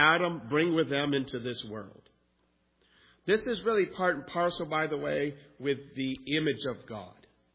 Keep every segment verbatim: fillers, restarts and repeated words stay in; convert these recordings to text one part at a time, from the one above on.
Adam bring with them into this world. This is really part and parcel, by the way, with the image of God.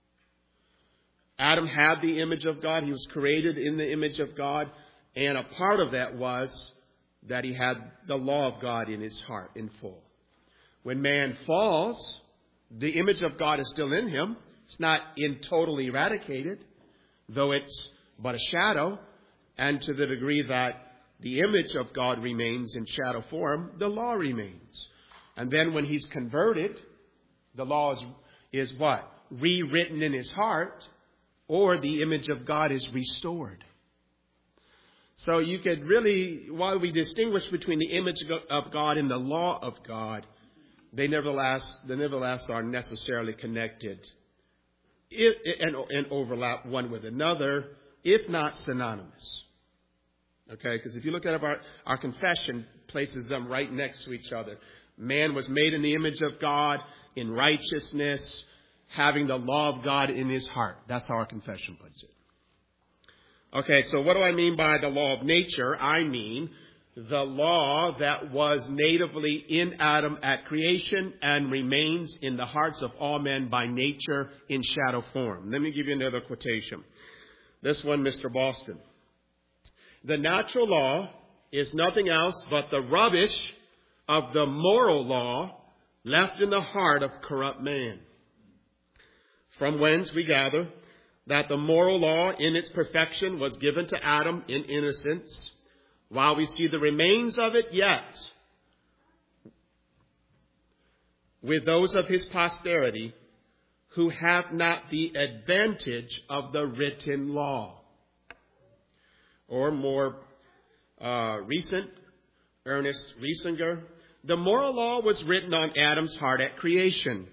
Adam had the image of God. He was created in the image of God. And a part of that was that he had the law of God in his heart in full. When man falls, the image of God is still in him. It's not in totally eradicated, though it's but a shadow. And to the degree that the image of God remains in shadow form, the law remains. And then when he's converted, the law is, is what? Rewritten in his heart, or the image of God is restored. So you could really, while we distinguish between the image of God and the law of God, they nevertheless, they nevertheless are necessarily connected and, and overlap one with another, if not synonymous. Okay, because if you look at our, our confession, places them right next to each other. Man was made in the image of God, in righteousness, having the law of God in his heart. That's how our confession puts it. Okay, so what do I mean by the law of nature? I mean the law that was natively in Adam at creation and remains in the hearts of all men by nature in shadow form. Let me give you another quotation. This one, Mister Boston. The natural law is nothing else but the rubbish of the moral law left in the heart of corrupt man. From whence we gather that the moral law in its perfection was given to Adam in innocence, while we see the remains of it yet with those of his posterity who have not the advantage of the written law. Or more uh, recent, Ernest Riesinger, the moral law was written on Adam's heart at creation.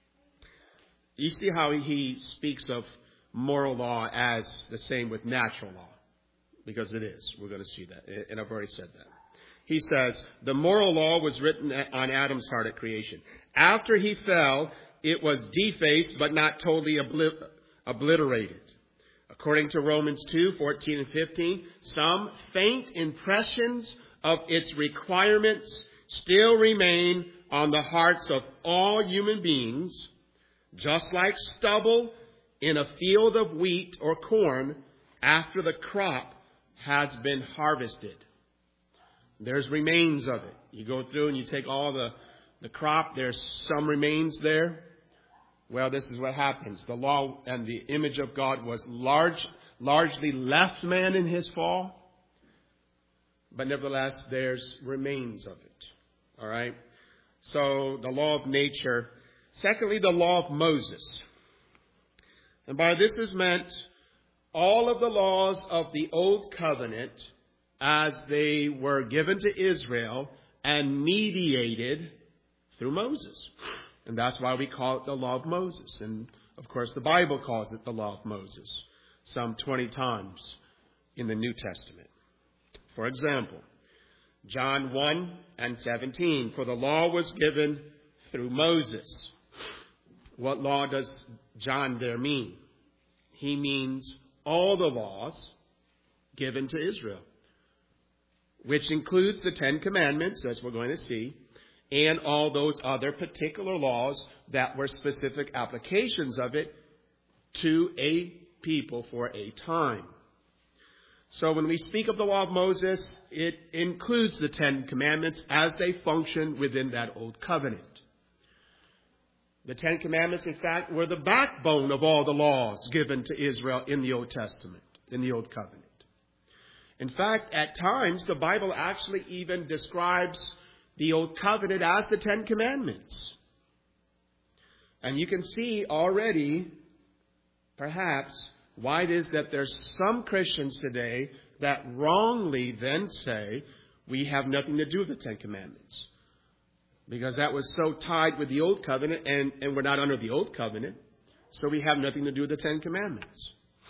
You see how he speaks of moral law as the same with natural law, because it is. We're going to see that, and I've already said that. He says, the moral law was written on Adam's heart at creation. After he fell, it was defaced, but not totally obli- obliterated. According to Romans two, fourteen and fifteen, some faint impressions of its requirements still remain on the hearts of all human beings, just like stubble in a field of wheat or corn after the crop has been harvested. There's remains of it. You go through and you take all the, the crop, there's some remains there. Well, this is what happens. The law and the image of God was large, largely left man in his fall. But nevertheless, there's remains of it. All right? So the law of nature. Secondly, the law of Moses. And by this is meant all of the laws of the Old Covenant as they were given to Israel and mediated through Moses. And that's why we call it the law of Moses. And, of course, the Bible calls it the law of Moses some twenty times in the New Testament. For example, John one and seventeen, for the law was given through Moses. What law does John there mean? He means all the laws given to Israel, which includes the Ten Commandments, as we're going to see, and all those other particular laws that were specific applications of it to a people for a time. So when we speak of the law of Moses, it includes the Ten Commandments as they function within that Old Covenant. The Ten Commandments, in fact, were the backbone of all the laws given to Israel in the Old Testament, in the Old Covenant. In fact, at times, the Bible actually even describes the Old Covenant as the Ten Commandments. And you can see already, perhaps, why it is that there's some Christians today that wrongly then say we have nothing to do with the Ten Commandments. Because that was so tied with the Old Covenant, and, and we're not under the Old Covenant, so we have nothing to do with the Ten Commandments.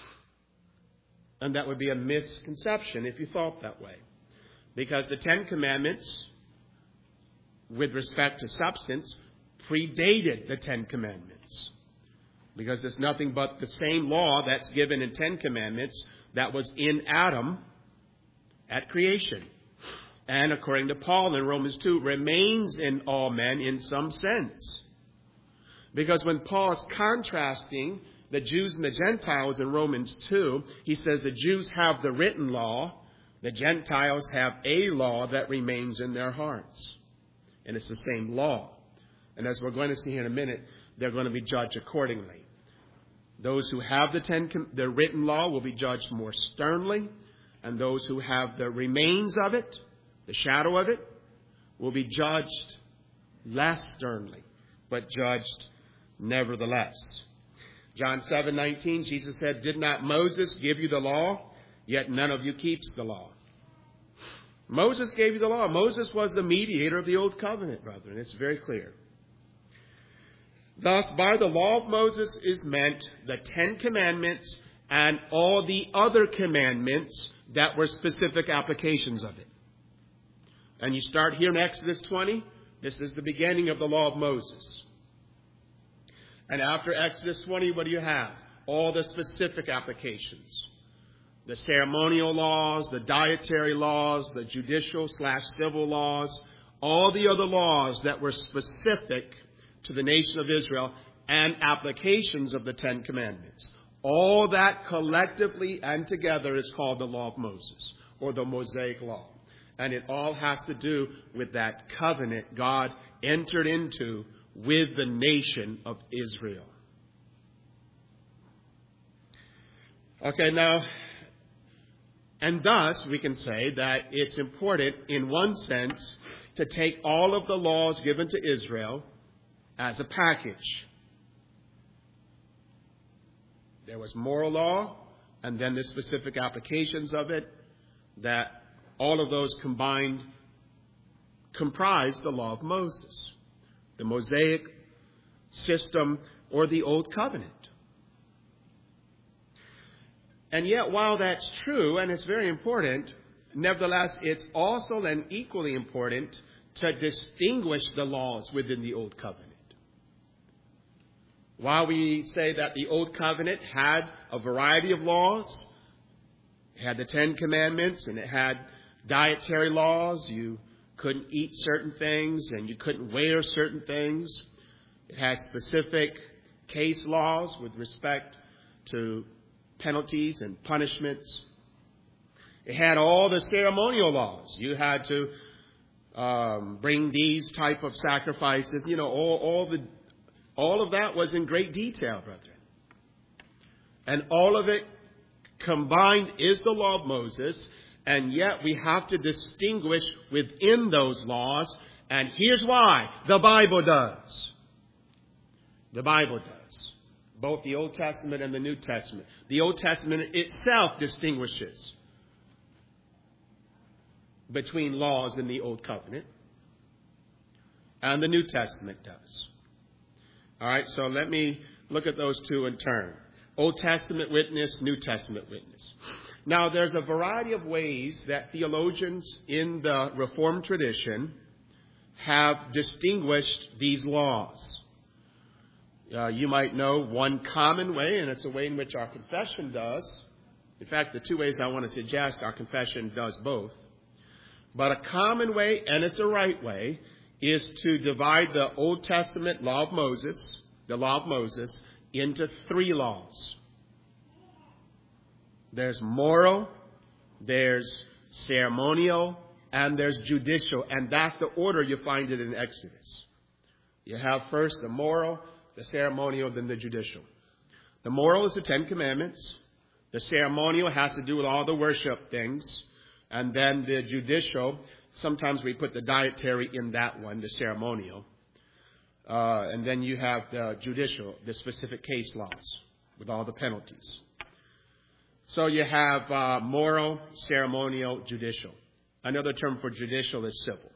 And that would be a misconception if you thought that way. Because the Ten Commandments, with respect to substance, predated the Ten Commandments. Because there's nothing but the same law that's given in Ten Commandments that was in Adam at creation. and according to Paul in Romans two, remains in all men in some sense. Because when Paul is contrasting the Jews and the Gentiles in Romans two, he says the Jews have the written law, the Gentiles have a law that remains in their hearts. And it's the same law. And as we're going to see here in a minute, they're going to be judged accordingly. Those who have the, ten, the written law will be judged more sternly, and those who have the remains of it, the shadow of it, will be judged less sternly, but judged nevertheless. John seven nineteen, Jesus said, "Did not Moses give you the law? Yet none of you keeps the law." Moses gave you the law. Moses was the mediator of the old covenant, brethren. It's very clear. Thus, by the law of Moses is meant the Ten Commandments and all the other commandments that were specific applications of it. And you start here in Exodus twenty. This is the beginning of the law of Moses. And after Exodus twenty, what do you have? All the specific applications. The ceremonial laws, the dietary laws, the judicial slash civil laws, all the other laws that were specific to the nation of Israel and applications of the Ten Commandments. All that collectively and together is called the law of Moses, or the Mosaic law. And it all has to do with that covenant God entered into with the nation of Israel. Okay, now, and thus we can say that it's important in one sense to take all of the laws given to Israel as a package. There was moral law, and then the specific applications of it, that all of those combined comprise the law of Moses, the Mosaic system, or the Old Covenant. And yet, while that's true, and it's very important, nevertheless, it's also and equally important to distinguish the laws within the Old Covenant. While we say that the Old Covenant had a variety of laws, it had the Ten Commandments, and it had dietary laws. You couldn't eat certain things, and you couldn't wear certain things. It had specific case laws with respect to penalties and punishments. It had all the ceremonial laws. You had to um, bring these type of sacrifices. You know, all, all the all of that was in great detail, brethren. And all of it combined is the law of Moses. And yet we have to distinguish within those laws. And here's why. The Bible does. The Bible does. Both the Old Testament and the New Testament. The Old Testament itself distinguishes between laws in the Old Covenant. And the New Testament does. All right, so let me look at those two in turn. Old Testament witness, New Testament witness. Now, there's a variety of ways that theologians in the Reformed tradition have distinguished these laws. Uh, you might know one common way, and it's a way in which our confession does. In fact, the two ways I want to suggest, our confession does both. But a common way, and it's a right way, is to divide the Old Testament law of Moses, the law of Moses, into three laws. There's moral, there's ceremonial, and there's judicial. And that's the order you find it in Exodus. You have first the moral, the ceremonial, then the judicial. The moral is the Ten Commandments. The ceremonial has to do with all the worship things. And then the judicial, sometimes we put the dietary in that one, the ceremonial. Uh, and then you have the judicial, the specific case laws with all the penalties. So you have uh, moral, ceremonial, judicial. Another term for judicial is civil.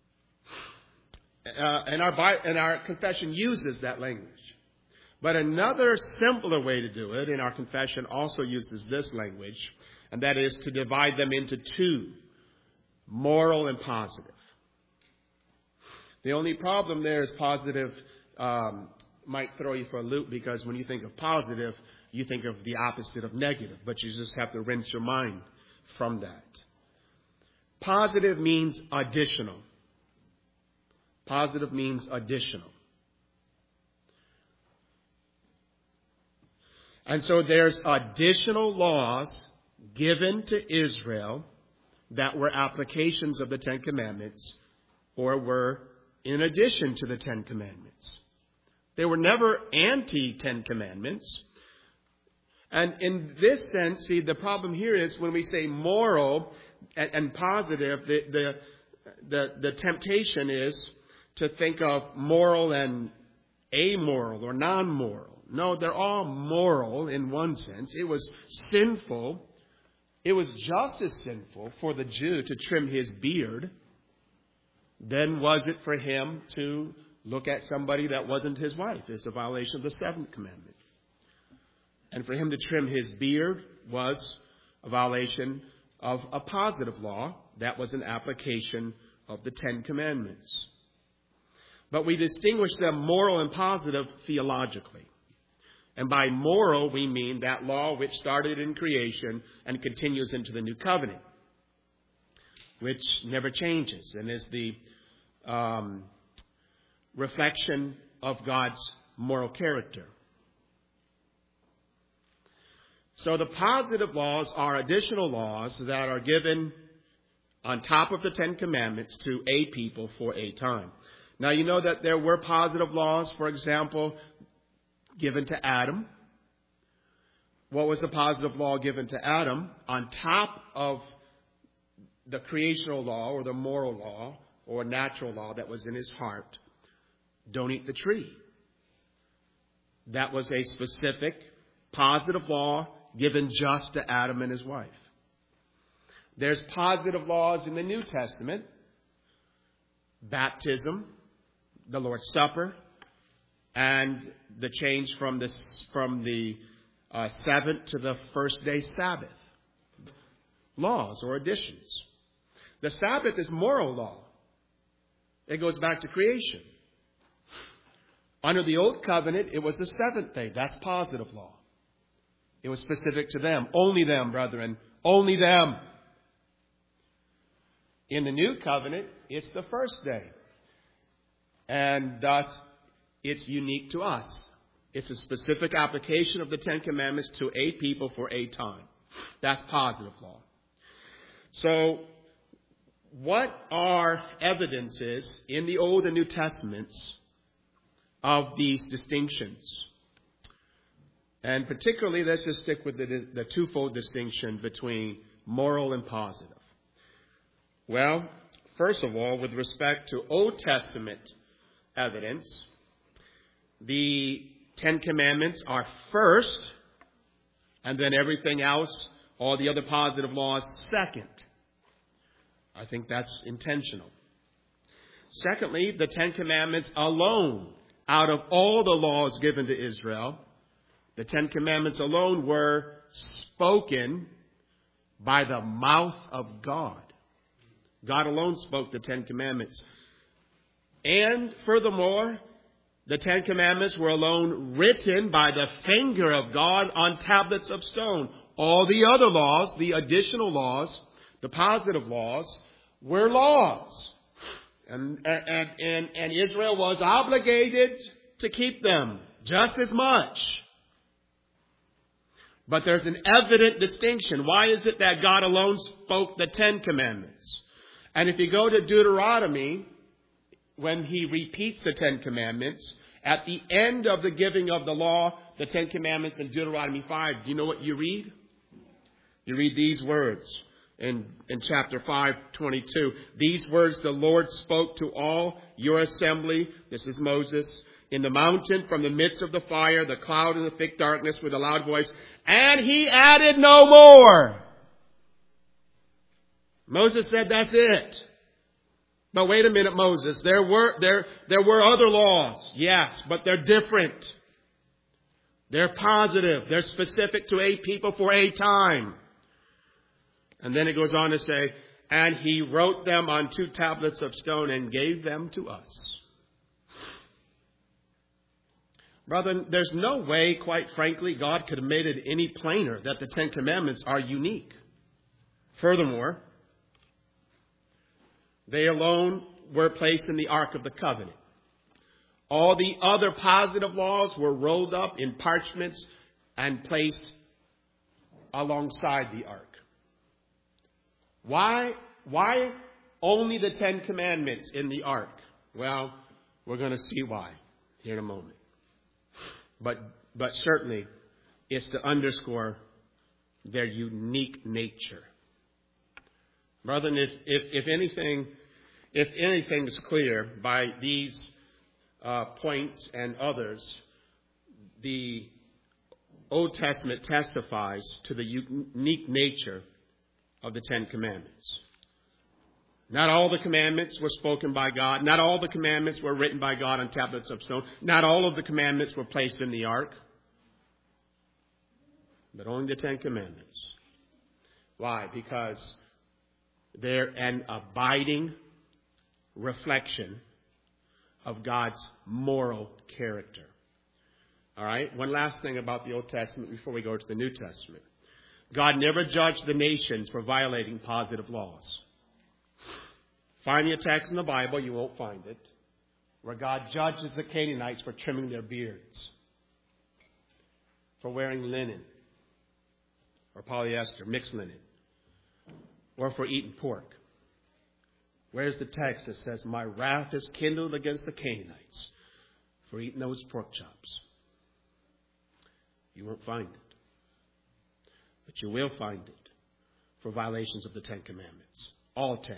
Uh, and, our, and our confession uses that language. But another simpler way to do it in our confession also uses this language, and that is to divide them into two, moral and positive. The only problem there is positive um, might throw you for a loop, because when you think of positive, you think of the opposite of negative, but you just have to rinse your mind from that. Positive means additional. Positive means additional. And so there's additional laws given to Israel that were applications of the Ten Commandments or were in addition to the Ten Commandments. They were never anti-Ten Commandments. And in this sense, see, the problem here is when we say moral and, and positive, the, the, the, the temptation is to think of moral and amoral or non-moral. No, they're all moral in one sense. It was sinful. It was just as sinful for the Jew to trim his beard than was it for him to look at somebody that wasn't his wife. It's a violation of the seventh commandment. And for him to trim his beard was a violation of a positive law. That was an application of the Ten Commandments. But we distinguish them moral and positive theologically. And by moral, we mean that law which started in creation and continues into the new covenant, which never changes and is the um, reflection of God's moral character. So the positive laws are additional laws that are given on top of the Ten Commandments to a people for a time. Now, you know that there were positive laws, for example, given to Adam. What was the positive law given to Adam? On top of the creational law or the moral law or natural law that was in his heart, don't eat the tree. That was a specific positive law given just to Adam and his wife. There's positive laws in the New Testament. Baptism, the Lord's Supper, and the change from the, from the uh, seventh to the first day Sabbath. Laws or additions. The Sabbath is moral law. It goes back to creation. Under the Old Covenant, it was the seventh day. That's positive law. It was specific to them. Only them, brethren. Only them. In the New Covenant, it's the first day. And thus, it's unique to us. It's a specific application of the Ten Commandments to a people for a time. That's positive law. So, what are evidences in the Old and New Testaments of these distinctions? And particularly, let's just stick with the, the twofold distinction between moral and positive. Well, first of all, with respect to Old Testament evidence, the Ten Commandments are first, and then everything else, all the other positive laws, second. I think that's intentional. Secondly, the Ten Commandments alone, out of all the laws given to Israel, the Ten Commandments alone were spoken by the mouth of God. God alone spoke the Ten Commandments. And furthermore, the Ten Commandments were alone written by the finger of God on tablets of stone. All the other laws, the additional laws, the positive laws, were laws. And, and, and, and Israel was obligated to keep them just as much. But there's an evident distinction. Why is it that God alone spoke the Ten Commandments? And if you go to Deuteronomy, when he repeats the Ten Commandments, at the end of the giving of the law, the Ten Commandments in Deuteronomy five, do you know what you read? You read these words in, in chapter five, twenty-two. These words the Lord spoke to all your assembly. This is Moses. In the mountain, from the midst of the fire, the cloud and the thick darkness with a loud voice. And he added no more. Moses said, that's it. But wait a minute, Moses. There were, there, there were other laws. Yes, but they're different. They're positive. They're specific to a people for a time. And then it goes on to say, and he wrote them on two tablets of stone and gave them to us. Brother, there's no way, quite frankly, God could have made it any plainer that the Ten Commandments are unique. Furthermore, They alone were placed in the Ark of the Covenant. All the other positive laws were rolled up in parchments and placed alongside the Ark. Why, why only the Ten Commandments in the Ark? Well, we're going to see why here in a moment. But, but certainly, it's to underscore their unique nature. Brethren, if, if, if anything, if anything is clear by these uh, points and others, the Old Testament testifies to the unique nature of the Ten Commandments. Not all the commandments were spoken by God. Not all the commandments were written by God on tablets of stone. Not all of the commandments were placed in the ark. But only the Ten Commandments. Why? Because they're an abiding reflection of God's moral character. All right? One last thing about the Old Testament before we go to the New Testament. God never judged the nations for violating positive laws. Find me a text in the Bible, you won't find it, where God judges the Canaanites for trimming their beards, for wearing linen, or polyester, mixed linen, or for eating pork. Where's the text that says, my wrath is kindled against the Canaanites for eating those pork chops? You won't find it. But you will find it for violations of the Ten Commandments. All ten.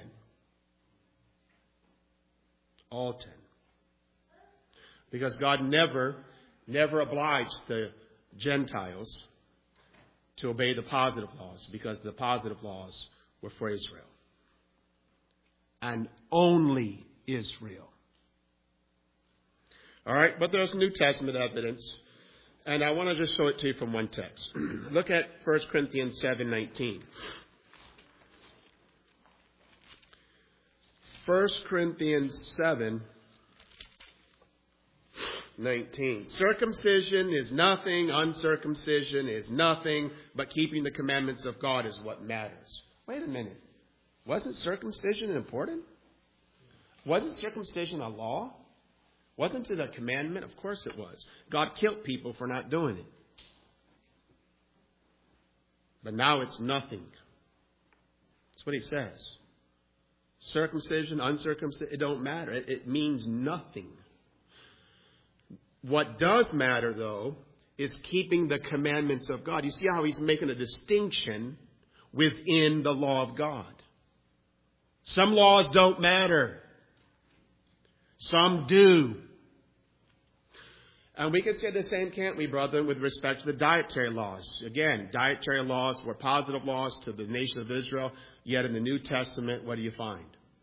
All ten. Because God never, never obliged the Gentiles to obey the positive laws, because the positive laws were for Israel. And only Israel. All right, but there's New Testament evidence, and I want to just show it to you from one text. Look at First Corinthians seven nineteen. First Corinthians seven nineteen. Circumcision is nothing, uncircumcision is nothing, but keeping the commandments of God is what matters. Wait a minute. Wasn't circumcision important? Wasn't circumcision a law? Wasn't it a commandment? Of course it was. God killed people for not doing it. But now it's nothing. That's what he says. Circumcision, uncircumcision, it don't matter. It, it means nothing. What does matter, though, is keeping the commandments of God. You see how he's making a distinction within the law of God. Some laws don't matter. Some do. And we can say the same, can't we, brother, with respect to the dietary laws. Again, dietary laws were positive laws to the nation of Israel. Yet in the New Testament, what do you find?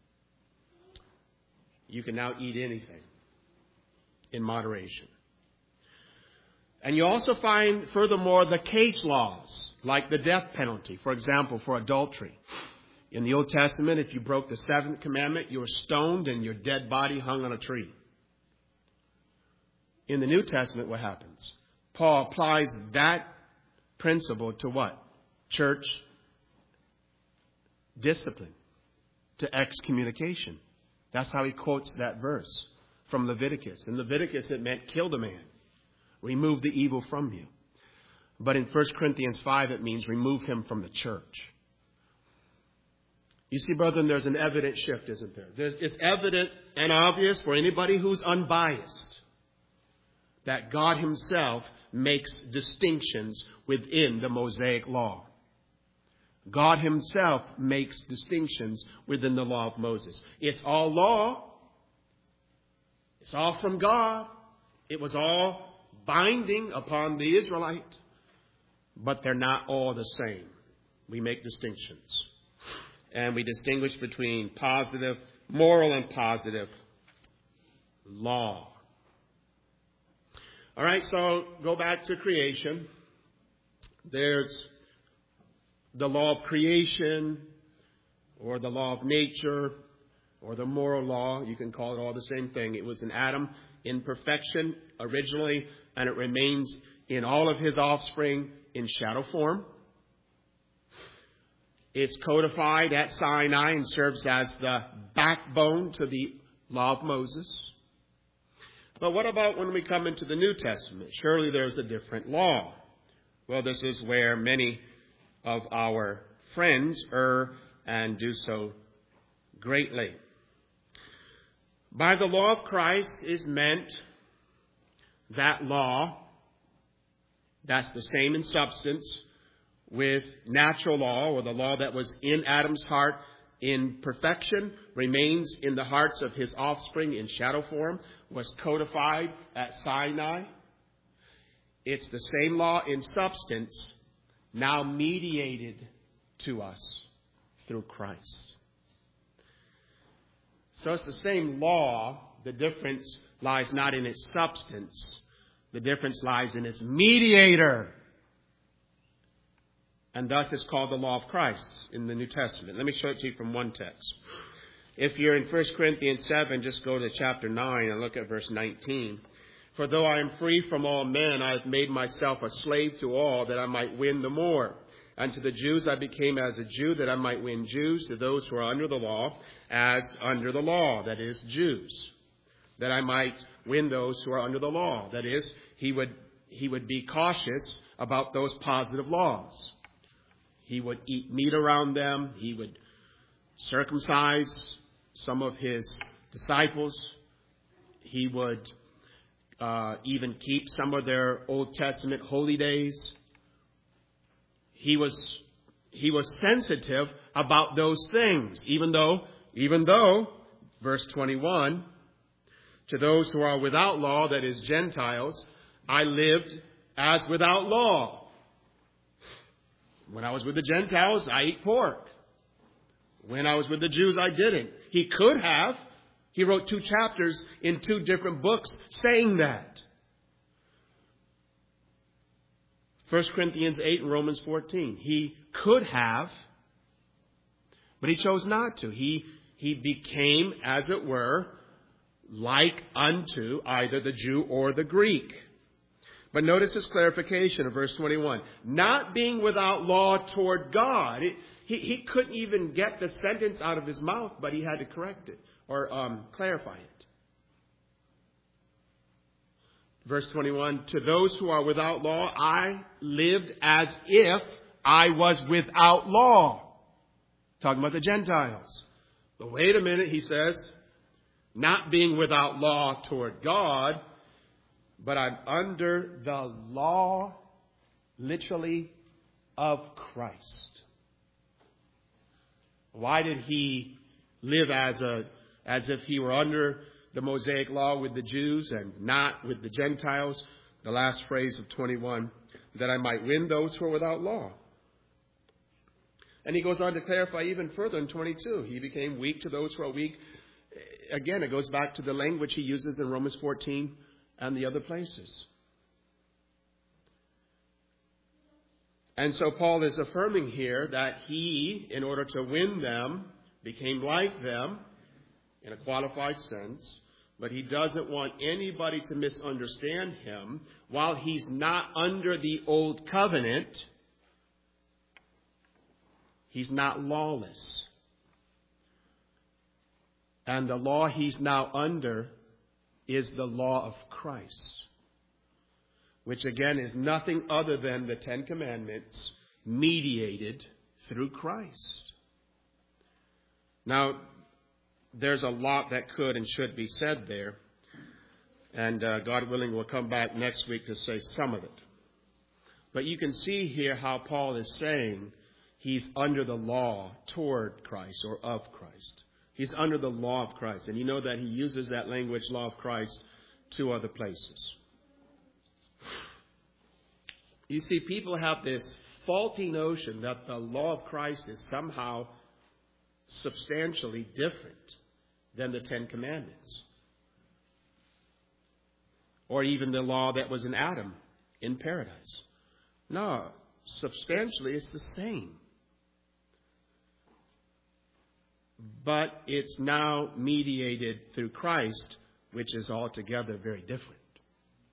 You can now eat anything in moderation. And you also find, furthermore, the case laws, like the death penalty, for example, for adultery. In the Old Testament, if you broke the seventh commandment, you were stoned and your dead body hung on a tree. In the New Testament, what happens? Paul applies that principle to what? Church discipline, to excommunication. That's how he quotes that verse from Leviticus. In Leviticus, it meant kill the man. Remove the evil from you. But in First Corinthians five, it means remove him from the church. You see, brethren, there's an evident shift, isn't there? There's, it's evident and obvious for anybody who's unbiased that God himself makes distinctions within the Mosaic law. God himself makes distinctions within the law of Moses. It's all law. It's all from God. It was all binding upon the Israelite. But they're not all the same. We make distinctions. And we distinguish between positive, moral and positive law. All right, so go back to creation. There's the law of creation, or the law of nature, or the moral law. You can call it all the same thing. It was in Adam in perfection originally, and it remains in all of his offspring in shadow form. It's codified at Sinai and serves as the backbone to the law of Moses. But what about when we come into the New Testament? Surely there's a different law. Well, this is where many of our friends err and do so greatly. By the law of Christ is meant that law that's the same in substance with natural law, or the law that was in Adam's heart in perfection, remains in the hearts of his offspring in shadow form, was codified at Sinai. It's the same law in substance, now mediated to us through Christ. So it's the same law. The difference lies not in its substance. The difference lies in its mediator. And thus it's called the law of Christ in the New Testament. Let me show it to you from one text. If you're in First Corinthians seven, just go to chapter nine and look at verse nineteen. For though I am free from all men, I have made myself a slave to all, that I might win the more. And to the Jews I became as a Jew, that I might win Jews. To those who are under the law, as under the law, that is, Jews. That I might win those who are under the law. That is, he would, he would be cautious about those positive laws. He would eat meat around them. He would circumcise some of his disciples. He would uh, even keep some of their Old Testament holy days. He was he was sensitive about those things, even though, even though, verse twenty-one, to those who are without law, that is Gentiles, I lived as without law. When I was with the Gentiles, I ate pork. When I was with the Jews, I didn't. He could have. He wrote two chapters in two different books saying that. First Corinthians eight and Romans fourteen. He could have, but he chose not to. He, he became, as it were, like unto either the Jew or the Greek. But notice his clarification of verse twenty-one. Not being without law toward God. It, he, he couldn't even get the sentence out of his mouth, but he had to correct it or um, clarify it. Verse twenty-one, to those who are without law, I lived as if I was without law. Talking about the Gentiles. But wait a minute, he says, not being without law toward God, but I'm under the law, literally, of Christ. Why did he live as a as if he were under the Mosaic law with the Jews and not with the Gentiles? The last phrase of twenty-one, that I might win those who are without law. And he goes on to clarify even further in twenty-two. He became weak to those who are weak. Again, it goes back to the language he uses in Romans fourteen and the other places. And so Paul is affirming here that he, in order to win them, became like them in a qualified sense, but he doesn't want anybody to misunderstand him. While he's not under the old covenant, he's not lawless. And the law he's now under is the law of Christ, which again is nothing other than the Ten Commandments mediated through Christ. Now, there's a lot that could and should be said there, and uh, God willing, we'll come back next week to say some of it. But you can see here how Paul is saying he's under the law toward Christ or of Christ. He's under the law of Christ. And you know that he uses that language, law of Christ, two other places. You see, people have this faulty notion that the law of Christ is somehow substantially different than the Ten Commandments. Or even the law that was in Adam in paradise. No, substantially it's the same. But it's now mediated through Christ, which is altogether very different.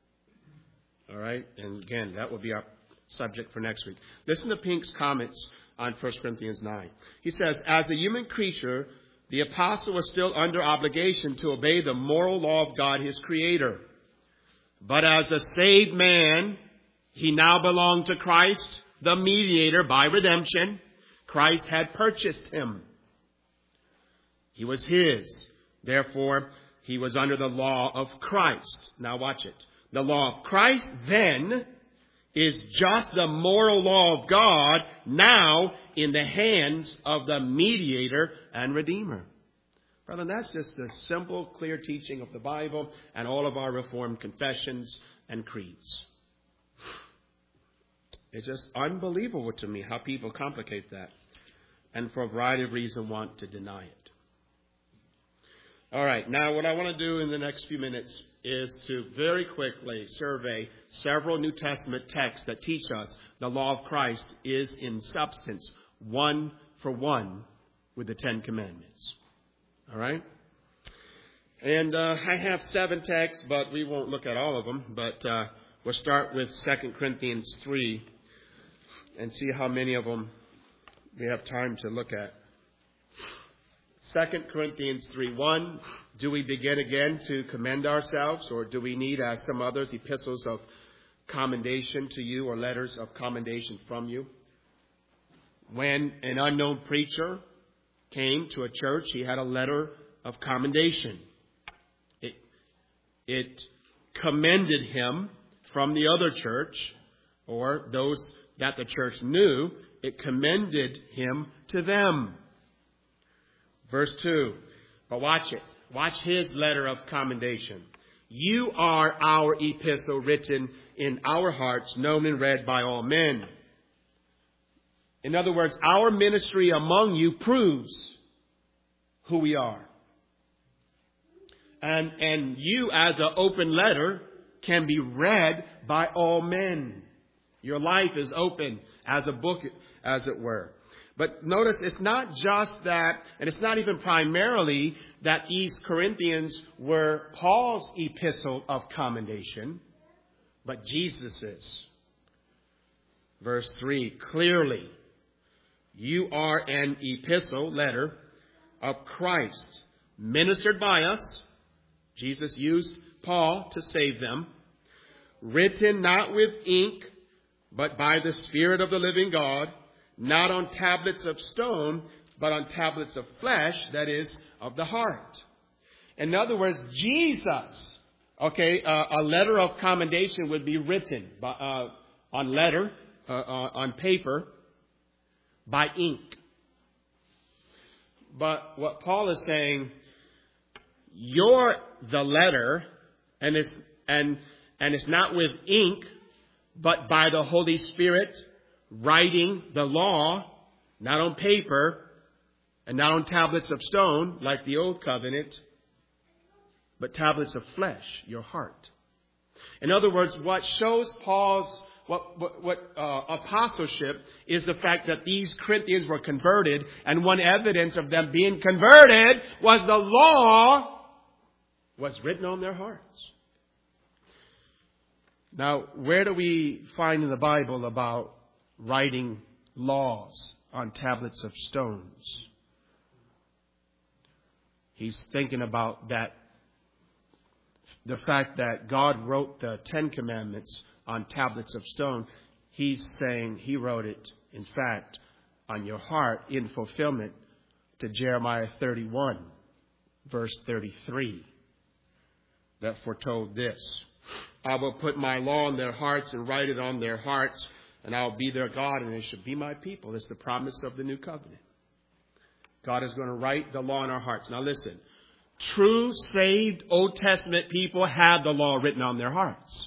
All right? And again, that will be our subject for next week. Listen to Pink's comments on First Corinthians nine. He says, as a human creature, the apostle was still under obligation to obey the moral law of God, his creator. But as a saved man, he now belonged to Christ, the mediator, by redemption. Christ had purchased him. He was his. Therefore, he was under the law of Christ. Now watch it. The law of Christ then is just the moral law of God now in the hands of the mediator and redeemer. Brother, that's just the simple, clear teaching of the Bible and all of our Reformed confessions and creeds. It's just unbelievable to me how people complicate that and for a variety of reasons want to deny it. All right, now what I want to do in the next few minutes is to very quickly survey several New Testament texts that teach us the law of Christ is in substance one for one with the Ten Commandments. All right? And uh, I have seven texts, but we won't look at all of them. But uh, we'll start with Second Corinthians three and see how many of them we have time to look at. Second Corinthians three one, do we begin again to commend ourselves, or do we need, as some others, epistles of commendation to you or letters of commendation from you? When an unknown preacher came to a church, he had a letter of commendation. It, it commended him from the other church, or those that the church knew. It commended him to them. Verse two, but watch it. Watch his letter of commendation. You are our epistle written in our hearts, known and read by all men. In other words, our ministry among you proves who we are. And, and you, as an open letter, can be read by all men. Your life is open as a book, as it were. But notice it's not just that, and it's not even primarily that these Corinthians were Paul's epistle of commendation, but Jesus's. Verse three, clearly, you are an epistle, letter, of Christ, ministered by us. Jesus used Paul to save them. Written not with ink, but by the Spirit of the living God, not on tablets of stone, but on tablets of flesh, that is, of the heart. In other words, Jesus, okay, uh, a letter of commendation would be written by, uh, on letter, uh, uh, on paper, by ink. But what Paul is saying, you're the letter, and it's, and, and it's not with ink, but by the Holy Spirit, writing the law, not on paper and not on tablets of stone like the old covenant, but tablets of flesh, your heart. In other words, what shows Paul's what, what, what uh, apostleship is the fact that these Corinthians were converted, and one evidence of them being converted was the law was written on their hearts. Now, where do we find in the Bible about writing laws on tablets of stones? He's thinking about that, the fact that God wrote the Ten Commandments on tablets of stone. He's saying he wrote it, in fact, on your heart in fulfillment to Jeremiah thirty-one, verse thirty-three, that foretold this. I will put my law in their hearts and write it on their hearts, and I will be their God, and they shall be my people. It's the promise of the new covenant. God is going to write the law in our hearts. Now listen, true saved Old Testament people have the law written on their hearts.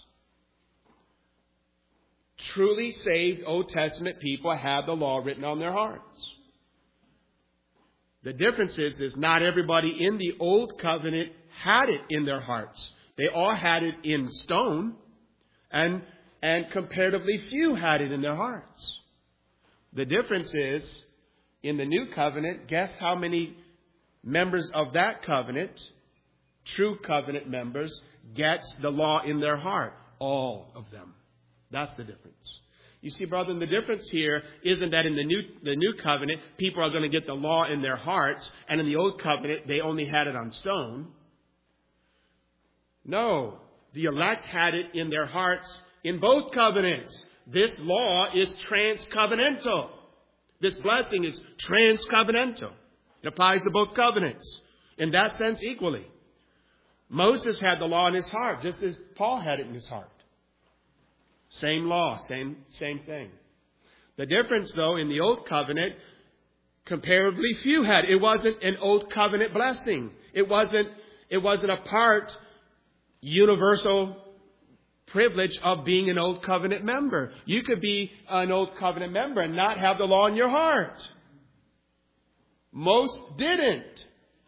Truly saved Old Testament people have the law written on their hearts. The difference is, is not everybody in the Old Covenant had it in their hearts. They all had it in stone, and, and comparatively few had it in their hearts. The difference is, in the New Covenant, guess how many members of that covenant, true covenant members, gets the law in their heart? All of them. That's the difference. You see, brethren, the difference here isn't that in the new, the new covenant, people are going to get the law in their hearts, and in the old covenant, they only had it on stone. No, the elect had it in their hearts in both covenants. This law is trans-covenantal. This blessing is trans-covenantal. It applies to both covenants. In that sense, equally. Moses had the law in his heart, just as Paul had it in his heart. Same law, same, same thing. The difference, though, in the Old Covenant, comparatively few had. It wasn't an Old Covenant blessing. It wasn't, it wasn't a part, universal privilege of being an Old Covenant member. You could be an Old Covenant member and not have the law in your heart. Most didn't.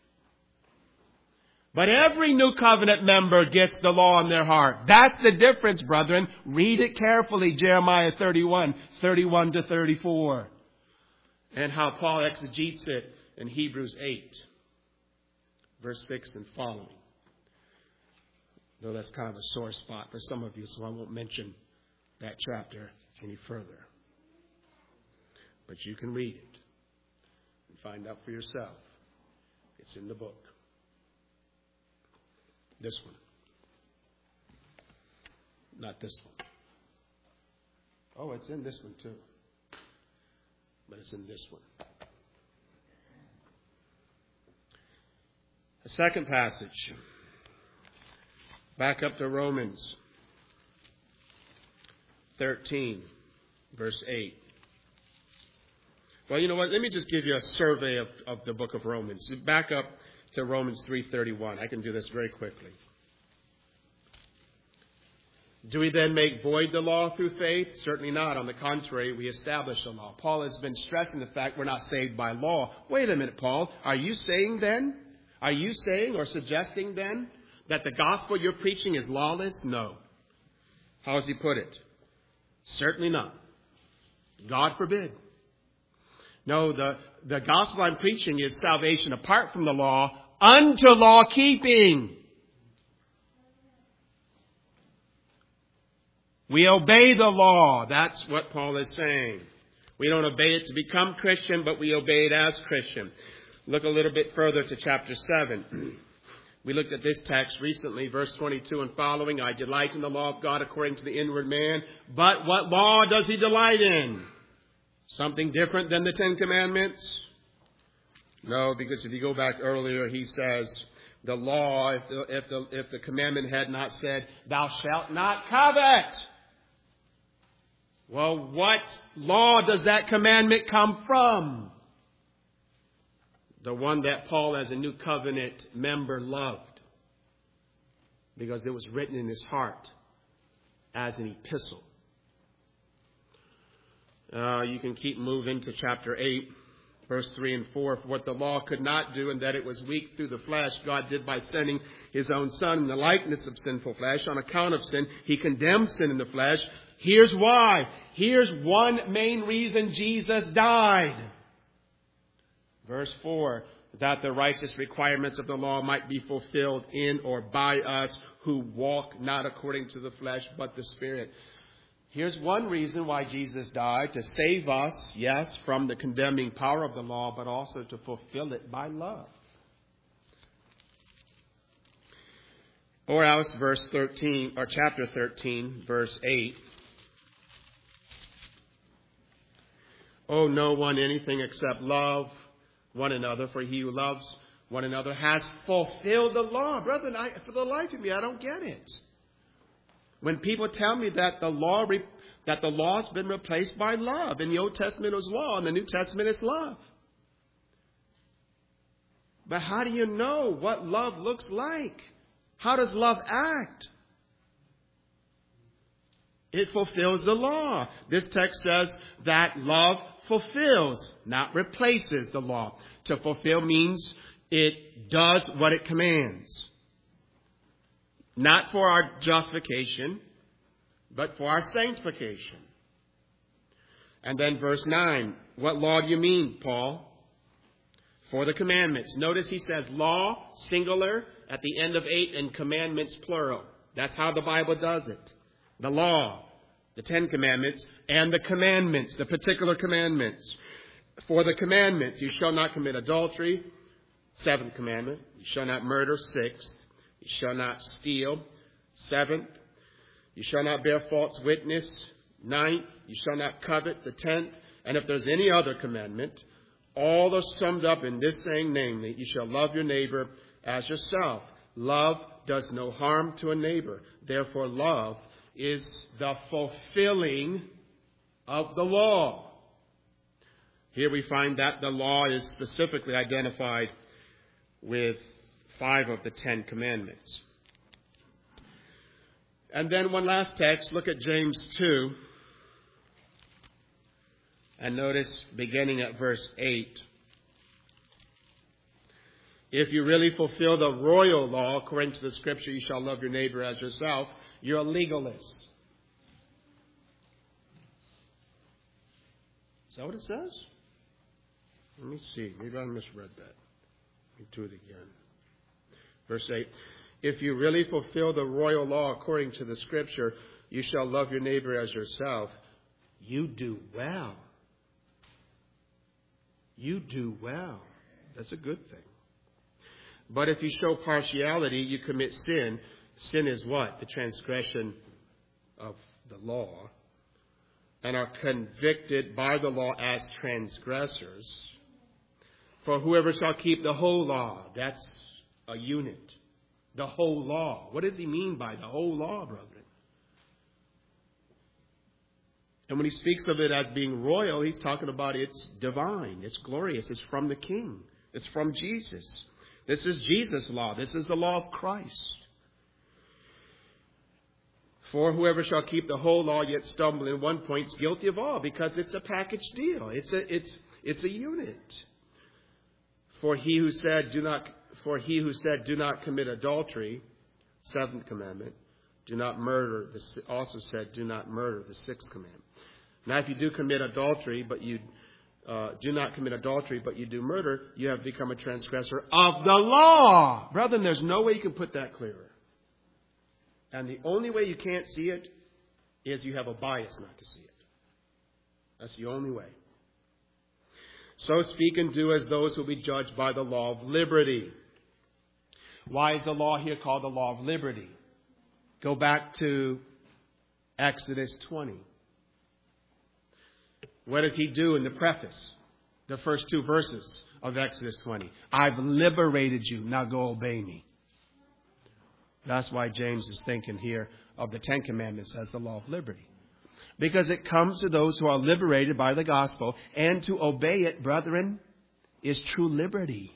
But every New Covenant member gets the law in their heart. That's the difference, brethren. Read it carefully, Jeremiah thirty-one, thirty-one to thirty-four. And how Paul exegetes it in Hebrews eight, verse six and following. Though that's kind of a sore spot for some of you, so I won't mention that chapter any further. But you can read it and find out for yourself. It's in the book. This one. Not this one. Oh, it's in this one too. But it's in this one. The second passage. Back up to Romans thirteen, verse eight. Well, you know what? Let me just give you a survey of, of the book of Romans. Back up to Romans three thirty-one. I can do this very quickly. Do we then make void the law through faith? Certainly not. On the contrary, we establish the law. Paul has been stressing the fact we're not saved by law. Wait a minute, Paul. Are you saying then? Are you saying or suggesting then that the gospel you're preaching is lawless? No. How does he put it? Certainly not. God forbid. No, the, the gospel I'm preaching is salvation apart from the law unto law keeping. We obey the law. That's what Paul is saying. We don't obey it to become Christian, but we obey it as Christian. Look a little bit further to chapter seven. We looked at this text recently, verse twenty-two and following. I delight in the law of God according to the inward man. But what law does he delight in? Something different than the Ten Commandments? No, because if you go back earlier, he says the law, if the, if the, if the commandment had not said, thou shalt not covet. Well, what law does that commandment come from? The one that Paul, as a new covenant member, loved. Because it was written in his heart as an epistle. Uh, you can keep moving to chapter eight, verse three and four. For what the law could not do, and that it was weak through the flesh, God did by sending his own Son in the likeness of sinful flesh. On account of sin, he condemned sin in the flesh. Here's why. Here's one main reason Jesus died. Verse four, that the righteous requirements of the law might be fulfilled in or by us who walk not according to the flesh, but the Spirit. Here's one reason why Jesus died, to save us, yes, from the condemning power of the law, but also to fulfill it by love. Or else verse thirteen, or chapter thirteen, verse eight. Owe no one anything except love one another, for he who loves one another has fulfilled the law. Brethren, I, for the life of me, I don't get it. When people tell me that the law re, that the law's been replaced by love. In the Old Testament it was law, in the New Testament it's love. But how do you know what love looks like? How does love act? It fulfills the law. This text says that love fulfills, not replaces the law. To fulfill means it does what it commands. Not for our justification, but for our sanctification. And then verse nine. What law do you mean, Paul? For the commandments. Notice he says law, singular, at the end of eight, and commandments, plural. That's how the Bible does it. The law. The Ten Commandments and the commandments, the particular commandments. For the commandments, you shall not commit adultery. Seventh commandment. You shall not murder. Sixth. You shall not steal. Seventh. You shall not bear false witness. Ninth. You shall not covet. The tenth. And if there's any other commandment, all are summed up in this saying, namely, you shall love your neighbor as yourself. Love does no harm to a neighbor. Therefore, love is the fulfilling of the law. Here we find that the law is specifically identified with five of the Ten Commandments. And then one last text, look at James two. And notice beginning at verse eight. If you really fulfill the royal law, according to the scripture, you shall love your neighbor as yourself, you're a legalist. Is that what it says? Let me see. Maybe I misread that. Let me do it again. Verse eight. If you really fulfill the royal law according to the scripture, you shall love your neighbor as yourself. You do well. You do well. That's a good thing. But if you show partiality, you commit sin. Sin is what? The transgression of the law. And are convicted by the law as transgressors. For whoever shall keep the whole law, that's a unit. The whole law. What does he mean by the whole law, brethren? And when he speaks of it as being royal, he's talking about it's divine, it's glorious, it's from the King, it's from Jesus. This is Jesus' law. This is the law of Christ. For whoever shall keep the whole law yet stumble in one point is guilty of all, because it's a package deal. It's a it's it's a unit. For he who said do not for he who said do not commit adultery, seventh commandment, do not murder, the, also said do not murder, the sixth commandment. Now, if you do commit adultery, but you uh, do not commit adultery, but you do murder, you have become a transgressor of the law. Brethren, there's no way you can put that clearer. And the only way you can't see it is you have a bias not to see it. That's the only way. So speak and do as those who will be judged by the law of liberty. Why is the law here called the law of liberty? Go back to Exodus twenty. What does he do in the preface? The first two verses of Exodus twenty. I've liberated you. Now go obey me. That's why James is thinking here of the Ten Commandments as the law of liberty. Because it comes to those who are liberated by the gospel. And to obey it, brethren, is true liberty.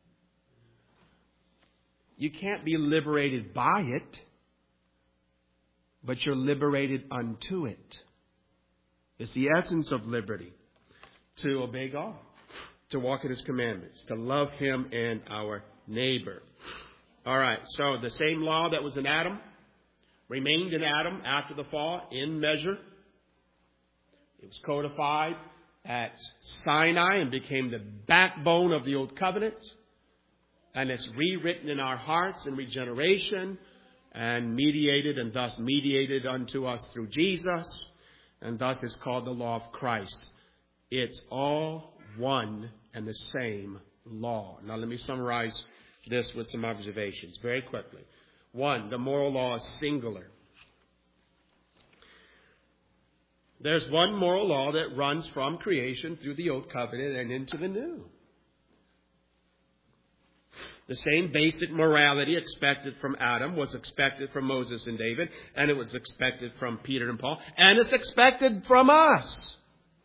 You can't be liberated by it, but you're liberated unto it. It's the essence of liberty to obey God, to walk in His commandments, to love Him and our neighbor. All right, so the same law that was in Adam remained in Adam after the fall in measure. It was codified at Sinai and became the backbone of the Old Covenant. And it's rewritten in our hearts in regeneration and mediated and thus mediated unto us through Jesus. And thus is called the law of Christ. It's all one and the same law. Now let me summarize this with some observations very quickly. One, the moral law is singular. There's one moral law that runs from creation through the Old Covenant and into the New. The same basic morality expected from Adam was expected from Moses and David, and it was expected from Peter and Paul, and it's expected from us.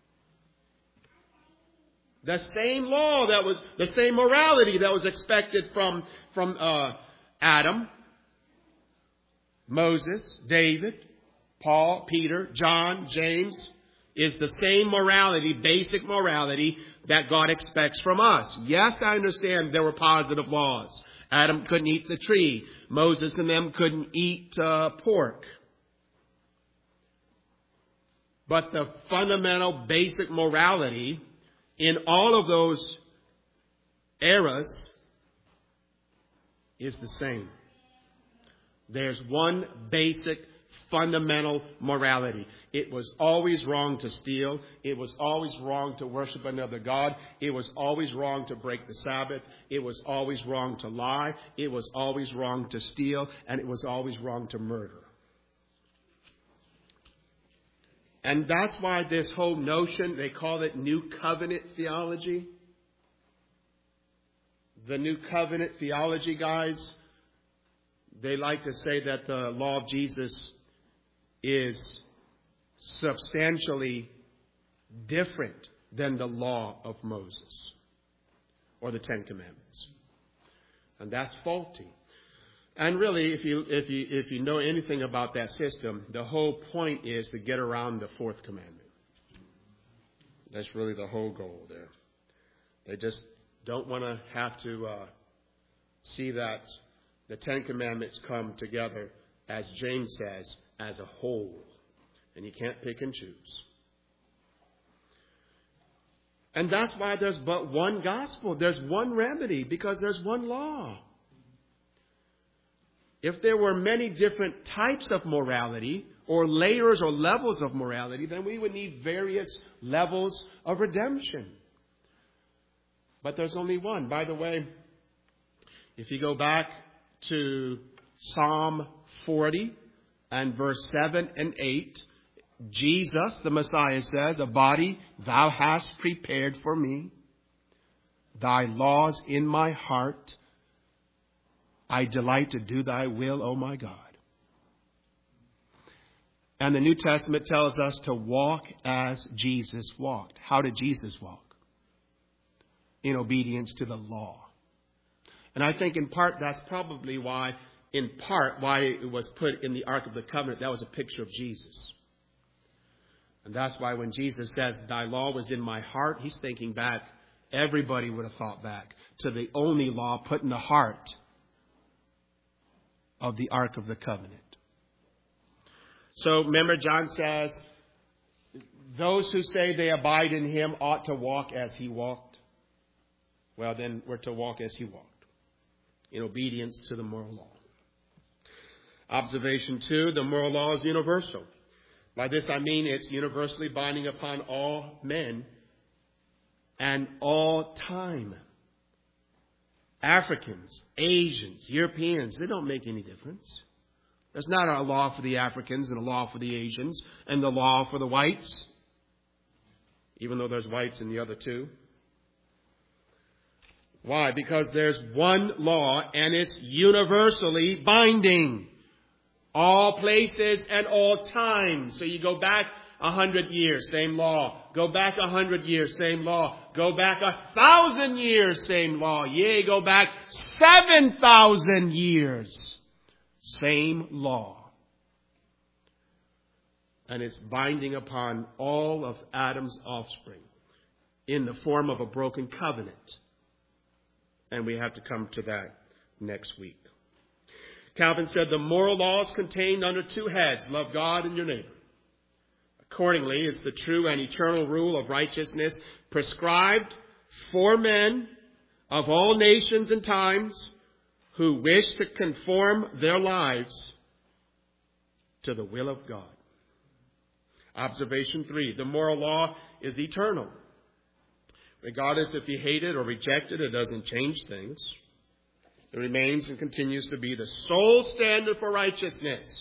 The same law that was, the same morality that was expected from, from uh, Adam, Moses, David, Paul, Peter, John, James, is the same morality, basic morality that God expects from us. Yes, I understand there were positive laws. Adam couldn't eat the tree. Moses and them couldn't eat uh, pork. But the fundamental basic morality in all of those eras is the same. There's one basic fundamental morality. It was always wrong to steal. It was always wrong to worship another god. It was always wrong to break the Sabbath. It was always wrong to lie. It was always wrong to steal. And it was always wrong to murder. And that's why this whole notion, they call it New Covenant theology. The New Covenant theology guys, they like to say that the law of Jesus is substantially different than the law of Moses or the Ten Commandments. And that's faulty. And really, if you if you if you know anything about that system, the whole point is to get around the fourth commandment. That's really the whole goal there. They just don't want to have to uh, see that the Ten Commandments come together, as James says, as a whole. And you can't pick and choose. And that's why there's but one gospel. There's one remedy, because there's one law. If there were many different types of morality, or layers or levels of morality, then we would need various levels of redemption. But there's only one. By the way, if you go back to Psalm forty and verse seven and eight, Jesus, the Messiah, says, "A body thou hast prepared for me, thy laws in my heart. I delight to do thy will, O my God." And the New Testament tells us to walk as Jesus walked. How did Jesus walk? In obedience to the law. And I think in part that's probably why, in part, why it was put in the Ark of the Covenant. That was a picture of Jesus. And that's why when Jesus says, "Thy law was in my heart," he's thinking back. Everybody would have thought back to the only law put in the heart of the Ark of the Covenant. So remember, John says, those who say they abide in him ought to walk as he walked. Well, then we're to walk as he walked, in obedience to the moral law. Observation two, the moral law is universal. By this I mean it's universally binding upon all men and all time. Africans, Asians, Europeans, they don't make any difference. There's not a law for the Africans and a law for the Asians and the law for the whites, even though there's whites in the other two. Why? Because there's one law and it's universally binding. All places and all times. So you go back a hundred years, same law. Go back a hundred years, same law. Go back a thousand years, same law. Yea, go back seven thousand years, same law. And it's binding upon all of Adam's offspring in the form of a broken covenant. And we have to come to that next week. Calvin said the moral law is contained under two heads: love God and your neighbor. Accordingly, it's the true and eternal rule of righteousness prescribed for men of all nations and times who wish to conform their lives to the will of God. Observation three, the moral law is eternal. Regardless if you hate it or reject it, it doesn't change things. It remains and continues to be the sole standard for righteousness.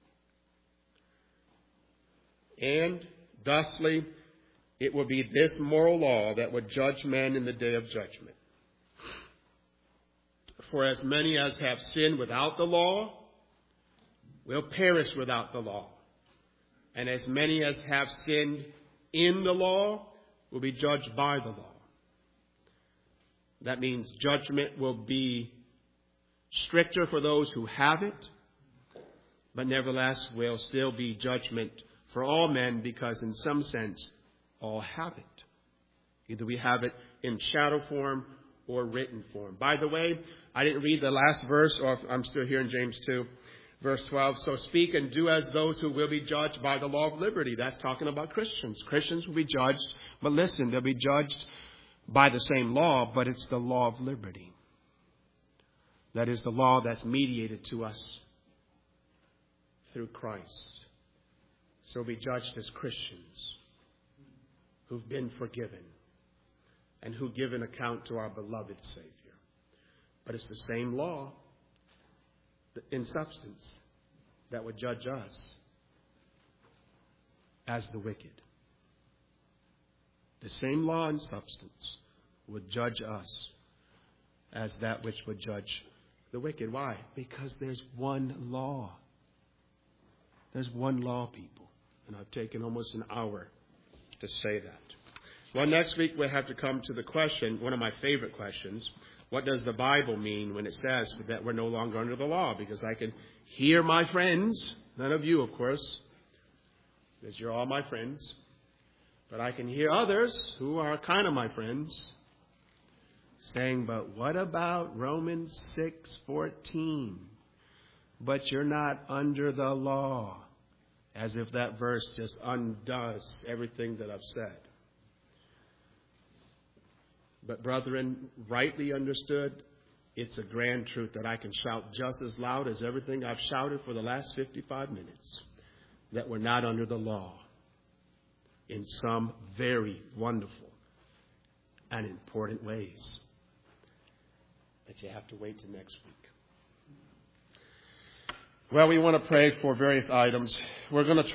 And thusly, it will be this moral law that would judge men in the day of judgment. For as many as have sinned without the law will perish without the law. And as many as have sinned in the law will be judged by the law. That means judgment will be stricter for those who have it, but nevertheless will still be judgment for all men, because in some sense all have it. Either we have it in shadow form or written form. By the way, I didn't read the last verse, or I'm still here in James two, verse twelve. So speak and do as those who will be judged by the law of liberty. That's talking about Christians. Christians will be judged, but listen, they'll be judged by the same law, but it's the law of liberty. That is the law that's mediated to us through Christ. So be judged as Christians who've been forgiven and who give an account to our beloved Savior. But it's the same law in substance that would judge us as the wicked. The same law in substance would judge us as that which would judge the wicked. Why? Because there's one law. There's one law, people. And I've taken almost an hour to say that. Well, next week we'll have to come to the question, one of my favorite questions. What does the Bible mean when it says that we're no longer under the law? Because I can hear my friends, none of you, of course, because you're all my friends, but I can hear others who are kind of my friends saying, but what about Romans six fourteen? But you're not under the law. As if that verse just undoes everything that I've said. But brethren, rightly understood, it's a grand truth that I can shout just as loud as everything I've shouted for the last fifty-five minutes, that we're not under the law in some very wonderful and important ways. But you have to wait till next week. Well, we want to pray for various items. We're going to try